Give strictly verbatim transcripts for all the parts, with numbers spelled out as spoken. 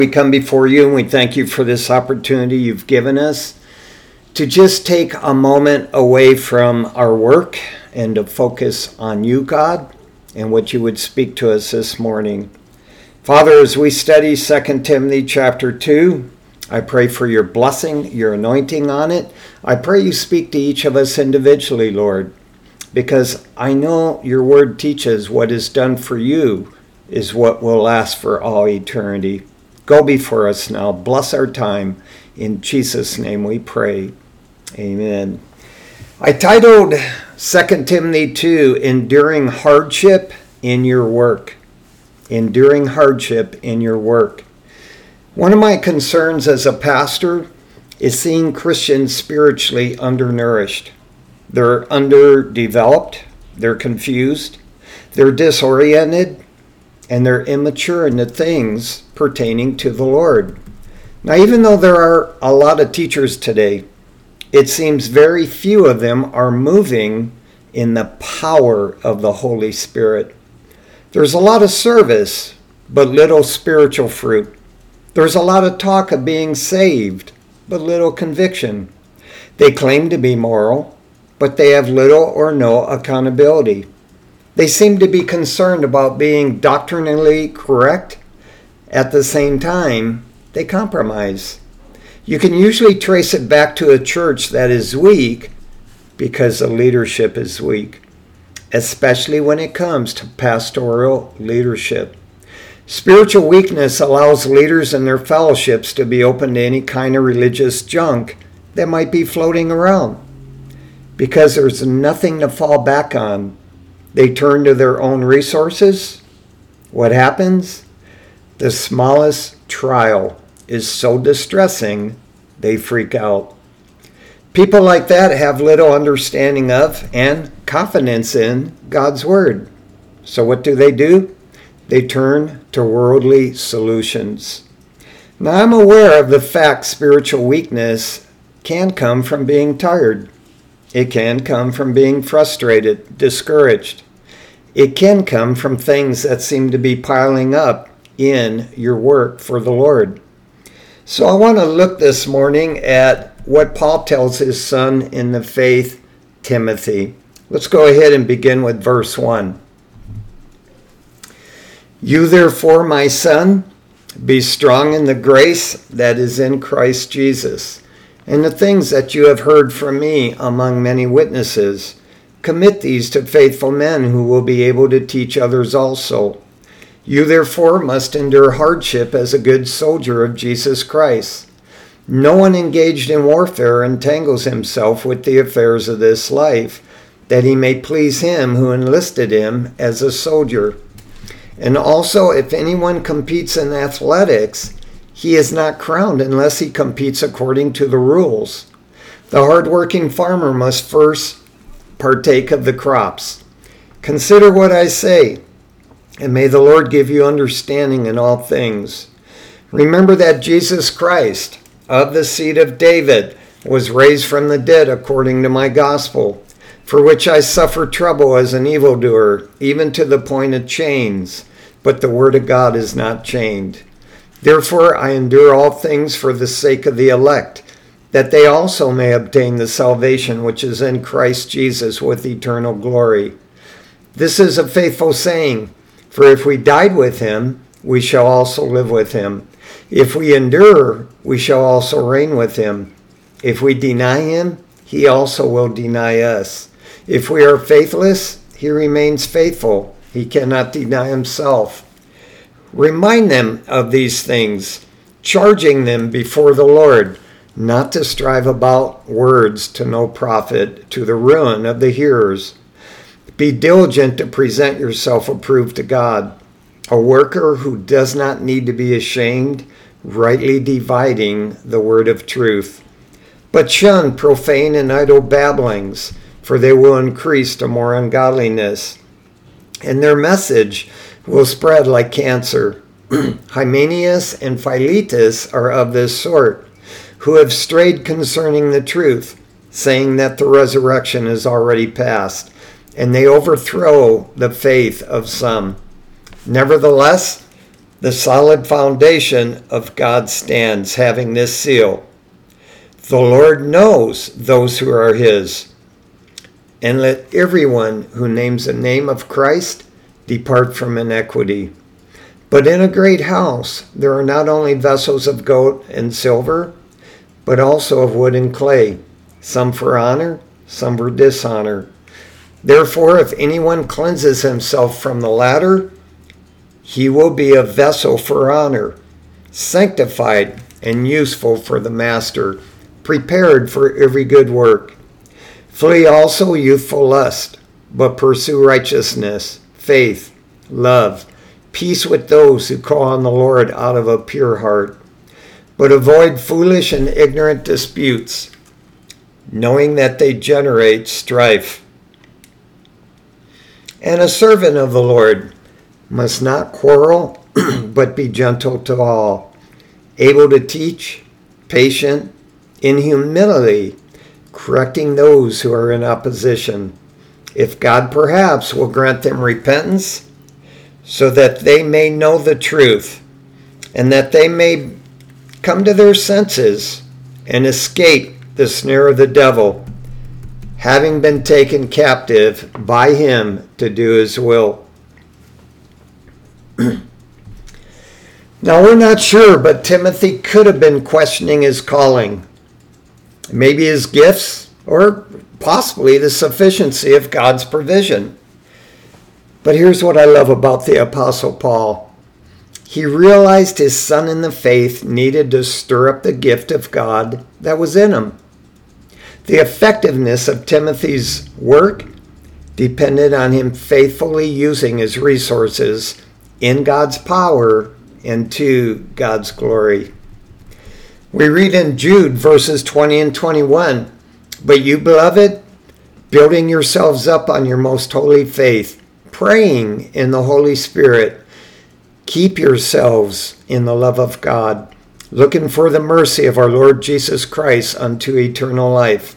We come before you and we thank you for this opportunity you've given us to just take a moment away from our work and to focus on you, God, and what you would speak to us this morning. Father, as we study Second Timothy chapter two, I pray for your blessing, your anointing on it. I pray you speak to each of us individually, Lord, because I know your word teaches what is done for you is what will last for all eternity. Go before us now. Bless our time. In Jesus' name we pray. Amen. I titled Second Timothy two, Enduring Hardship in Your Work. Enduring Hardship in Your Work. One of my concerns as a pastor is seeing Christians spiritually undernourished. They're underdeveloped, they're confused, they're disoriented, and they're immature in the things pertaining to the Lord. Now, even though there are a lot of teachers today, it seems very few of them are moving in the power of the Holy Spirit. There's a lot of service, but little spiritual fruit. There's a lot of talk of being saved, but little conviction. They claim to be moral, but they have little or no accountability. They seem to be concerned about being doctrinally correct. At the same time, they compromise. You can usually trace it back to a church that is weak because the leadership is weak, especially when it comes to pastoral leadership. Spiritual weakness allows leaders and their fellowships to be open to any kind of religious junk that might be floating around. Because there's nothing to fall back on, they turn to their own resources. What happens? The smallest trial is so distressing, they freak out. People like that have little understanding of and confidence in God's Word. So what do they do? They turn to worldly solutions. Now, I'm aware of the fact spiritual weakness can come from being tired. It can come from being frustrated, discouraged. It can come from things that seem to be piling up in your work for the Lord. So I want to look this morning at what Paul tells his son in the faith, Timothy. Let's go ahead and begin with verse one. You therefore, my son, be strong in the grace that is in Christ Jesus, and the things that you have heard from me among many witnesses. Commit these to faithful men who will be able to teach others also. You therefore must endure hardship as a good soldier of Jesus Christ. No one engaged in warfare entangles himself with the affairs of this life, that he may please him who enlisted him as a soldier. And also, if anyone competes in athletics, he is not crowned unless he competes according to the rules. The hardworking farmer must first partake of the crops. Consider what I say, and may the Lord give you understanding in all things. Remember that Jesus Christ, of the seed of David, was raised from the dead according to my gospel, for which I suffer trouble as an evildoer, even to the point of chains. But the word of God is not chained. Therefore I endure all things for the sake of the elect, that they also may obtain the salvation which is in Christ Jesus with eternal glory. This is a faithful saying, for if we died with him, we shall also live with him. If we endure, we shall also reign with him. If we deny him, he also will deny us. If we are faithless, he remains faithful. He cannot deny himself. Remind them of these things, charging them before the Lord, not to strive about words to no profit, to the ruin of the hearers. Be diligent to present yourself approved to God, a worker who does not need to be ashamed, rightly dividing the word of truth. But shun profane and idle babblings, for they will increase to more ungodliness, and their message will spread like cancer. Hymenaeus and Philetus are of this sort, who have strayed concerning the truth, saying that the resurrection is already past, and they overthrow the faith of some. Nevertheless, The solid foundation of God stands, having this seal. The Lord knows those who are his. And let everyone who names the name of Christ depart from iniquity. But in a great house there are not only vessels of gold and silver, but also of wood and clay, some for honor, some for dishonor. Therefore, if anyone cleanses himself from the latter, he will be a vessel for honor, sanctified and useful for the master, prepared for every good work. Flee also youthful lust, but pursue righteousness, faith, love, peace with those who call on the Lord out of a pure heart. But avoid foolish and ignorant disputes, knowing that they generate strife. And a servant of the Lord must not quarrel, but be gentle to all, able to teach, patient, in humility, correcting those who are in opposition, if God perhaps will grant them repentance, so that they may know the truth, and that they may come to their senses and escape the snare of the devil, having been taken captive by him to do his will. Now, we're not sure, but Timothy could have been questioning his calling, maybe his gifts, or possibly the sufficiency of God's provision. But here's what I love about the Apostle Paul. He realized his son in the faith needed to stir up the gift of God that was in him. The effectiveness of Timothy's work depended on him faithfully using his resources in God's power and to God's glory. We read in Jude verses twenty and twenty-one, "But you, beloved, building yourselves up on your most holy faith, praying in the Holy Spirit, keep yourselves in the love of God, looking for the mercy of our Lord Jesus Christ unto eternal life."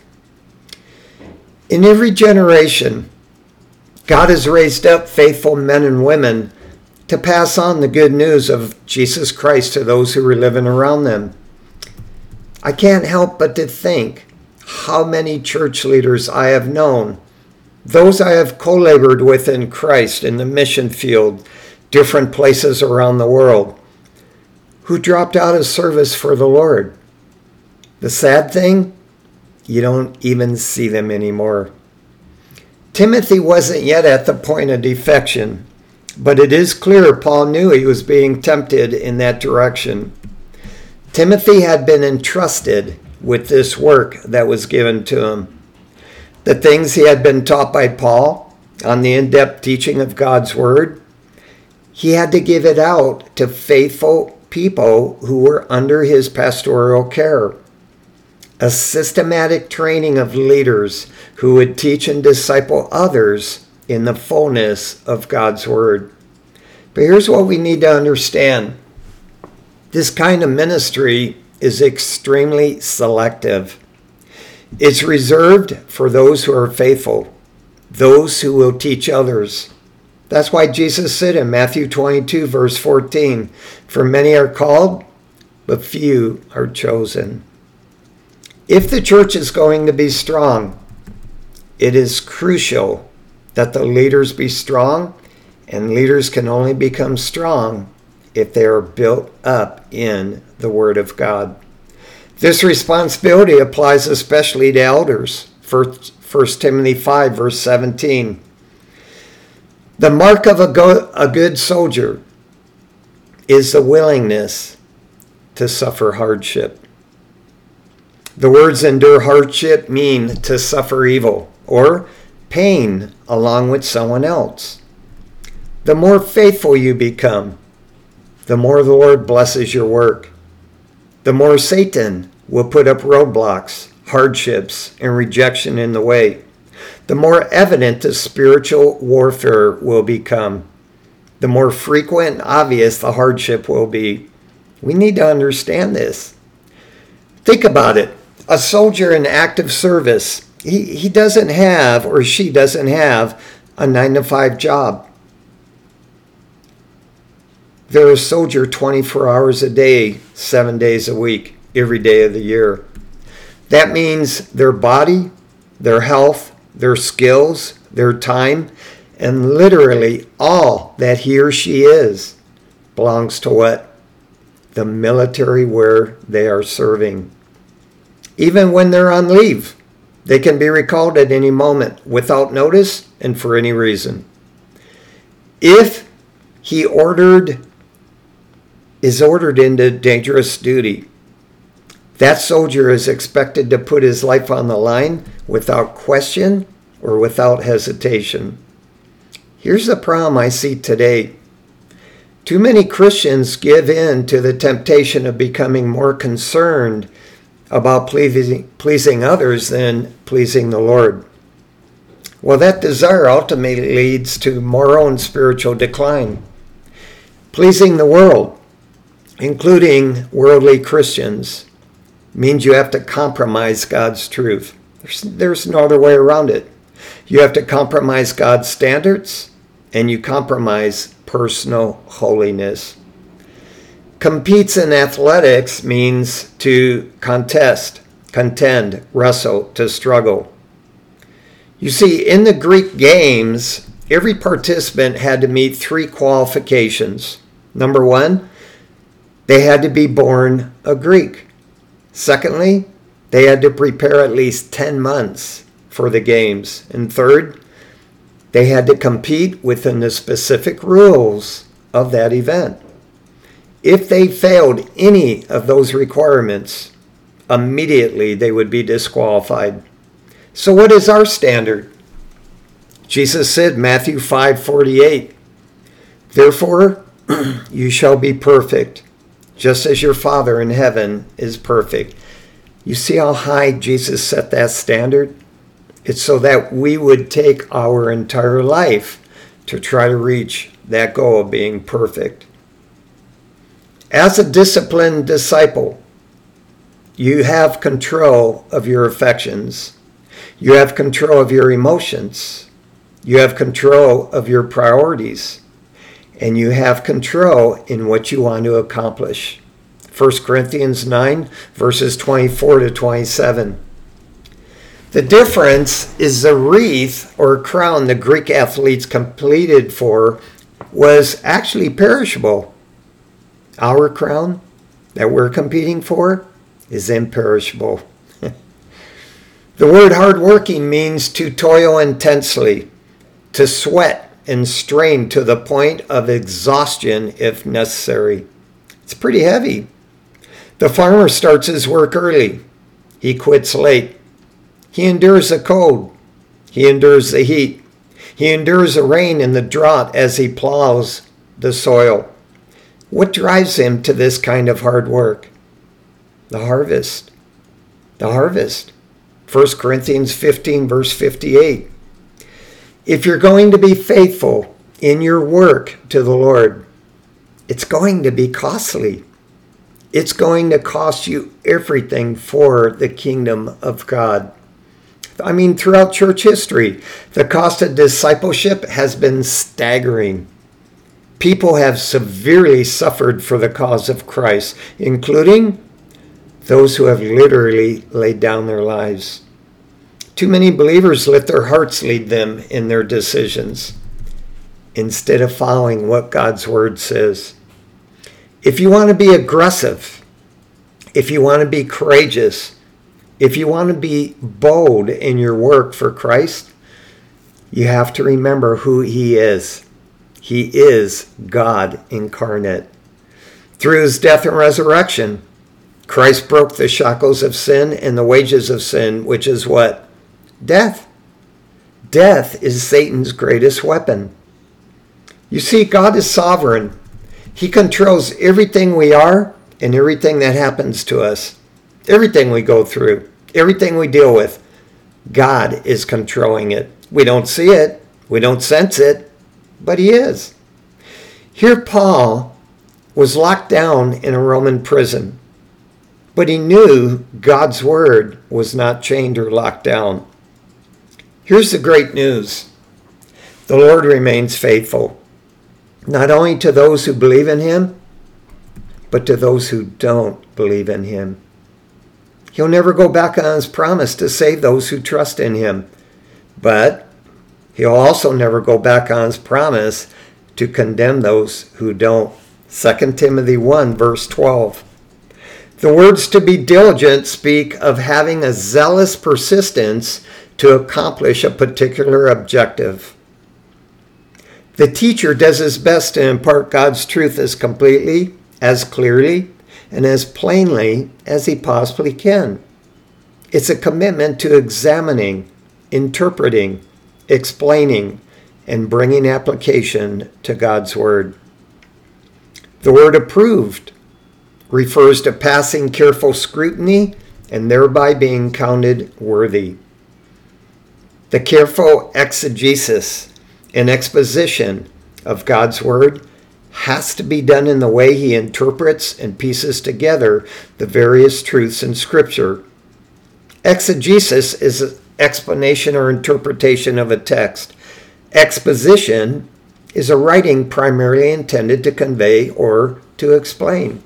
In every generation, God has raised up faithful men and women to pass on the good news of Jesus Christ to those who are living around them. I can't help but to think how many church leaders I have known, those I have co-labored with in Christ in the mission field, different places around the world, who dropped out of service for the Lord. The sad thing, you don't even see them anymore. Timothy wasn't yet at the point of defection, but it is clear Paul knew he was being tempted in that direction. Timothy had been entrusted with this work that was given to him. The things he had been taught by Paul on the in-depth teaching of God's word, he had to give it out to faithful people who were under his pastoral care. A systematic training of leaders who would teach and disciple others in the fullness of God's word. But here's what we need to understand. This kind of ministry is extremely selective. It's reserved for those who are faithful, those who will teach others. That's why Jesus said in Matthew twenty-two, verse fourteen, "For many are called, but few are chosen." If the church is going to be strong, it is crucial that the leaders be strong, and leaders can only become strong if they are built up in the Word of God. This responsibility applies especially to elders. First Timothy five, verse seventeen. The mark of a, go- a good soldier is the willingness to suffer hardship. The words endure hardship mean to suffer evil or pain along with someone else. The more faithful you become, the more the Lord blesses your work. The more Satan will put up roadblocks, hardships, and rejection in the way. The more evident the spiritual warfare will become. The more frequent and obvious the hardship will be. We need to understand this. Think about it. A soldier in active service, he, he doesn't have, or she doesn't have, a nine to five job. They're a soldier twenty-four hours a day, seven days a week, every day of the year. That means their body, their health, their skills, their time, and literally all that he or she is belongs to what? The military where they are serving. Even when they're on leave, they can be recalled at any moment without notice and for any reason. If he ordered, is ordered into dangerous duty, that soldier is expected to put his life on the line without question or without hesitation. Here's the problem I see today. Too many Christians give in to the temptation of becoming more concerned about pleasing, pleasing others than pleasing the Lord. Well, that desire ultimately leads to more own spiritual decline. Pleasing the world, including worldly Christians, means you have to compromise God's truth. There's, there's no other way around it. You have to compromise God's standards, and you compromise personal holiness. Competes in athletics means to contest, contend, wrestle, to struggle. You see, in the Greek games, every participant had to meet three qualifications. Number one, they had to be born a Greek. Secondly, they had to prepare at least ten months for the games. And third, they had to compete within the specific rules of that event. If they failed any of those requirements, immediately they would be disqualified. So what is our standard? Jesus said, Matthew five forty-eight, therefore you shall be perfect, just as your Father in heaven is perfect. You see how high Jesus set that standard? It's so that we would take our entire life to try to reach that goal of being perfect. As a disciplined disciple, you have control of your affections. You have control of your emotions. You have control of your priorities. And you have control in what you want to accomplish. First Corinthians nine, verses twenty-four to twenty-seven. The difference is the wreath or crown the Greek athletes competed for was actually perishable. Our crown that we're competing for is imperishable. The word hardworking means to toil intensely, to sweat and strain to the point of exhaustion if necessary. It's pretty heavy. The farmer starts his work early. He quits late. He endures the cold. He endures the heat. He endures the rain and the drought as he plows the soil. What drives him to this kind of hard work? The harvest. The harvest. First Corinthians fifteen, verse fifty-eight. If you're going to be faithful in your work to the Lord, it's going to be costly. It's going to cost you everything for the kingdom of God. I mean, throughout church history, the cost of discipleship has been staggering. People have severely suffered for the cause of Christ, including those who have literally laid down their lives. Too many believers let their hearts lead them in their decisions instead of following what God's word says. If you want to be aggressive, if you want to be courageous, if you want to be bold in your work for Christ, you have to remember who he is. He is God incarnate. Through his death and resurrection, Christ broke the shackles of sin and the wages of sin, which is what? Death. Death is Satan's greatest weapon. You see, God is sovereign. He controls everything we are and everything that happens to us. Everything we go through, everything we deal with, God is controlling it. We don't see it. We don't sense it, but he is. Here Paul was locked down in a Roman prison, but he knew God's word was not chained or locked down. Here's the great news. The Lord remains faithful. not only to those who believe in him, but to those who don't believe in him. He'll never go back on his promise to save those who trust in him, but he'll also never go back on his promise to condemn those who don't. Second Timothy one, verse twelve. The words to be diligent speak of having a zealous persistence to accomplish a particular objective. The teacher does his best to impart God's truth as completely, as clearly, and as plainly as he possibly can. It's a commitment to examining, interpreting, explaining, and bringing application to God's word. The word approved refers to passing careful scrutiny and thereby being counted worthy. The careful exegesis and exposition of God's word has to be done in the way he interprets and pieces together the various truths in Scripture. Exegesis is an explanation or interpretation of a text. Exposition is a writing primarily intended to convey or to explain.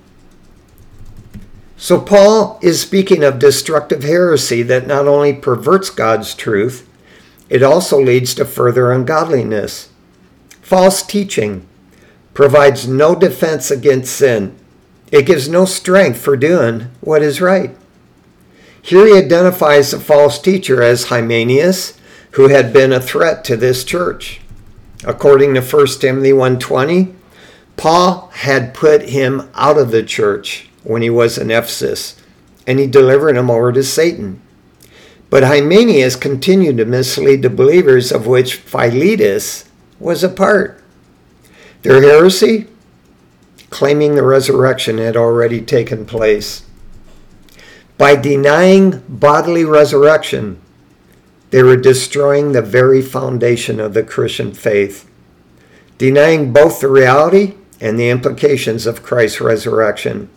So Paul is speaking of destructive heresy that not only perverts God's truth, it also leads to further ungodliness. False teaching provides no defense against sin. It gives no strength for doing what is right. Here he identifies the false teacher as Hymenaeus, who had been a threat to this church. According to First Timothy one twenty, Paul had put him out of the church when he was in Ephesus, and he delivered him over to Satan. But Hymenaeus continued to mislead the believers, of which Philetus was a part. Their heresy, claiming the resurrection had already taken place. By denying bodily resurrection, they were destroying the very foundation of the Christian faith, denying both the reality and the implications of Christ's resurrection.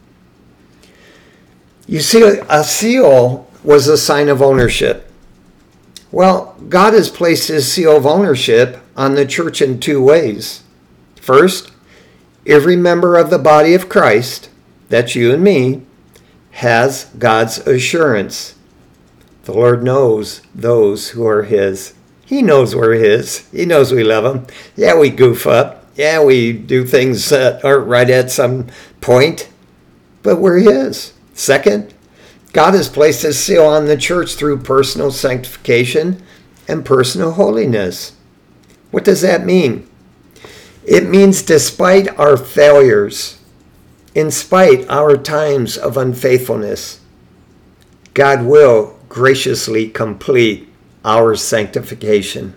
You see, a seal was a sign of ownership. Well, God has placed his seal of ownership on the church in two ways. First, every member of the body of Christ, that's you and me, has God's assurance. The Lord knows those who are his. He knows we're his. He knows we love him. Yeah, we goof up. Yeah, we do things that aren't right at some point, but we're his. Second, God has placed his seal on the church through personal sanctification and personal holiness. What does that mean? It means despite our failures, in spite our times of unfaithfulness, God will graciously complete our sanctification.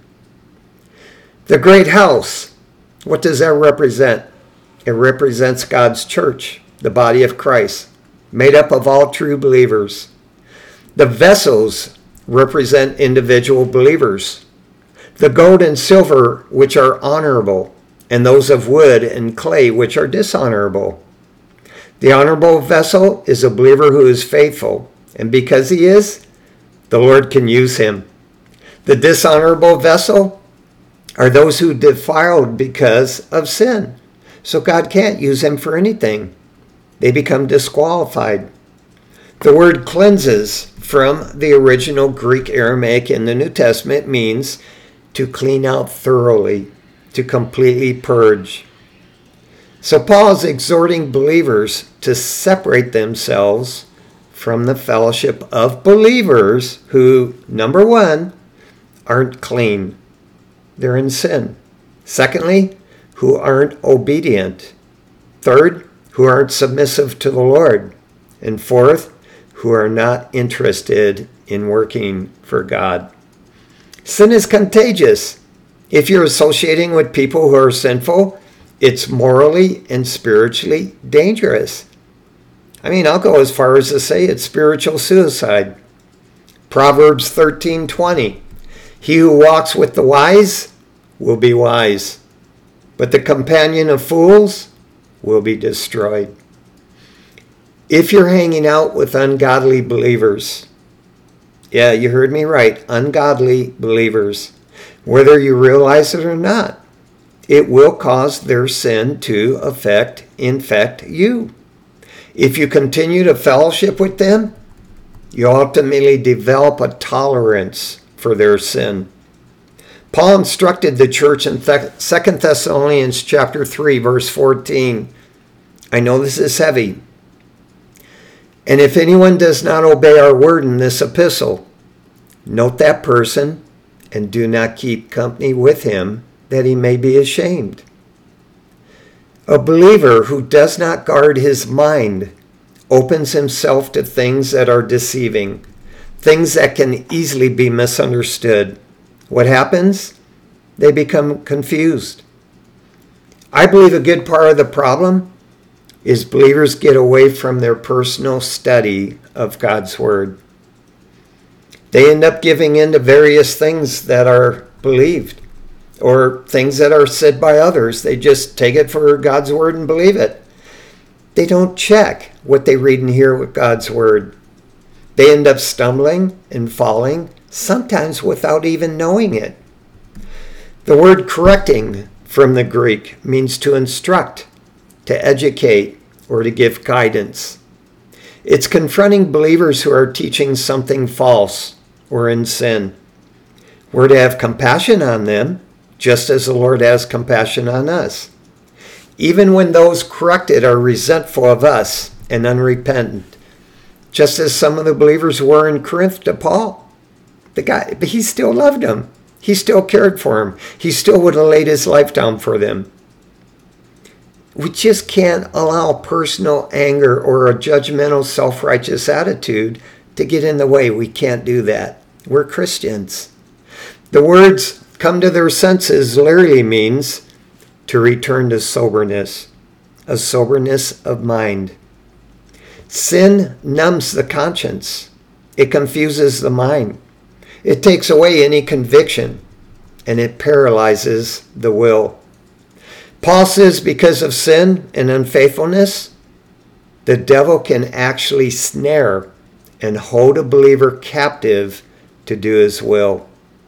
The great house, what does that represent? It represents God's church, the body of Christ, made up of all true believers. The vessels represent individual believers. The gold and silver, which are honorable, and those of wood and clay, which are dishonorable. The honorable vessel is a believer who is faithful, and because he is, the Lord can use him. The dishonorable vessel are those who defiled because of sin, so God can't use them for anything. They become disqualified. The word cleanses from the original Greek Aramaic in the New Testament means to clean out thoroughly, to completely purge. So Paul is exhorting believers to separate themselves from the fellowship of believers who, number one, aren't clean. They're in sin. Secondly, who aren't obedient. Third, who aren't submissive to the Lord. And fourth, who are not interested in working for God. Sin is contagious. If you're associating with people who are sinful, it's morally and spiritually dangerous. I mean, I'll go as far as to say it's spiritual suicide. Proverbs thirteen twenty. He who walks with the wise will be wise, but the companion of fools will be destroyed. If you're hanging out with ungodly believers, yeah, you heard me right, ungodly believers, whether you realize it or not, it will cause their sin to affect, infect you. If you continue to fellowship with them, you ultimately develop a tolerance for their sin. Paul instructed the church in Second Thessalonians chapter three, verse fourteen. I know this is heavy. And if anyone does not obey our word in this epistle, note that person and do not keep company with him, that he may be ashamed. A believer who does not guard his mind opens himself to things that are deceiving, things that can easily be misunderstood. What happens? They become confused. I believe a good part of the problem is believers get away from their personal study of God's Word. They end up giving in to various things that are believed or things that are said by others. They just take it for God's Word and believe it. They don't check what they read and hear with God's Word. They end up stumbling and falling, sometimes without even knowing it. The word correcting from the Greek means to instruct, to educate, or to give guidance. It's confronting believers who are teaching something false or in sin. We're to have compassion on them, just as the Lord has compassion on us. Even when those corrected are resentful of us and unrepentant, just as some of the believers were in Corinth to Paul. The guy, but he still loved them. He still cared for them. He still would have laid his life down for them. We just can't allow personal anger or a judgmental, self-righteous attitude to get in the way. We can't do that. We're Christians. The words come to their senses literally means to return to soberness, a soberness of mind. Sin numbs the conscience. It confuses the mind. It takes away any conviction, and it paralyzes the will. Paul says because of sin and unfaithfulness, the devil can actually snare and hold a believer captive to do his will.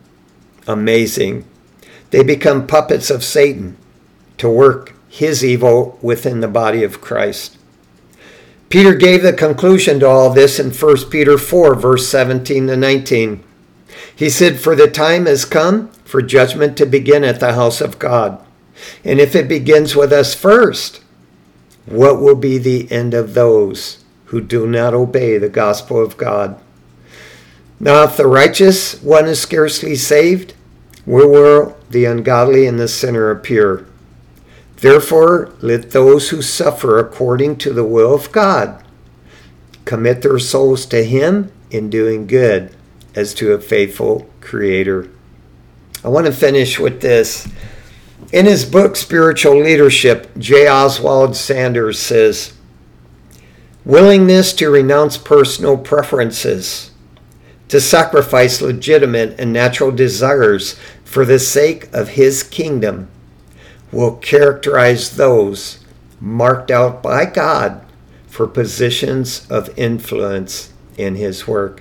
Amazing. They become puppets of Satan to work his evil within the body of Christ. Peter gave the conclusion to all this in First Peter four, verse seventeen to nineteen. He said, "For the time has come for judgment to begin at the house of God. And if it begins with us first, what will be the end of those who do not obey the gospel of God? Now, if the righteous one is scarcely saved, where will the ungodly and the sinner appear? Therefore, let those who suffer according to the will of God commit their souls to Him in doing good, as to a faithful Creator." I want to finish with this. In his book, Spiritual Leadership, J. Oswald Sanders says, "Willingness to renounce personal preferences, to sacrifice legitimate and natural desires for the sake of His kingdom, will characterize those marked out by God for positions of influence in His work."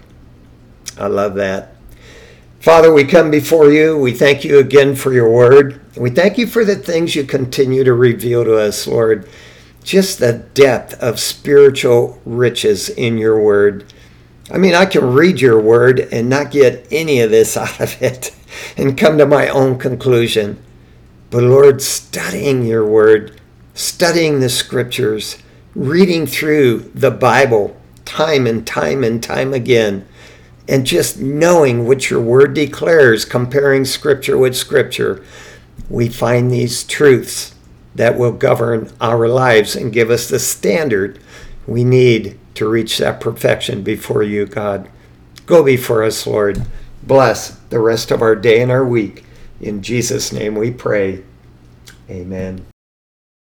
I love that. Father, we come before you. We thank you again for your word. We thank you for the things you continue to reveal to us, Lord. Just the depth of spiritual riches in your word. I mean, I can read your word and not get any of this out of it and come to my own conclusion. But Lord, studying your word, studying the scriptures, reading through the Bible time and time and time again, and just knowing what your word declares, comparing scripture with scripture, we find these truths that will govern our lives and give us the standard we need to reach that perfection before you, God. Go before us, Lord. Bless the rest of our day and our week. In Jesus' name we pray. Amen.